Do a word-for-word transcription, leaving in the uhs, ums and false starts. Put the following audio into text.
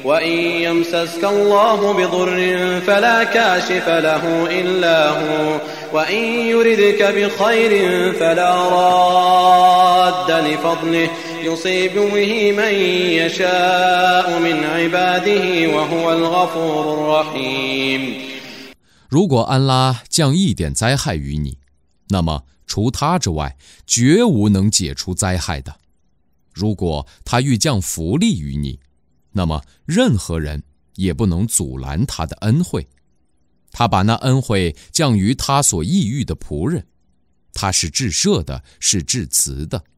وإن يمسسك الله بضر فلا كاشف له إلا هو وإن يردك بخير فلا راد لفضله يصيب به من يشاء من عباده وهو الغفور الرحيم。 如果安拉降一点灾害于你，那么除他之外，绝无能解除灾害的。如果他欲降福利于你，那么任何人也不能阻拦他的恩惠。他把那恩惠降于他所抑郁的仆人，他是至赦的，是至慈的。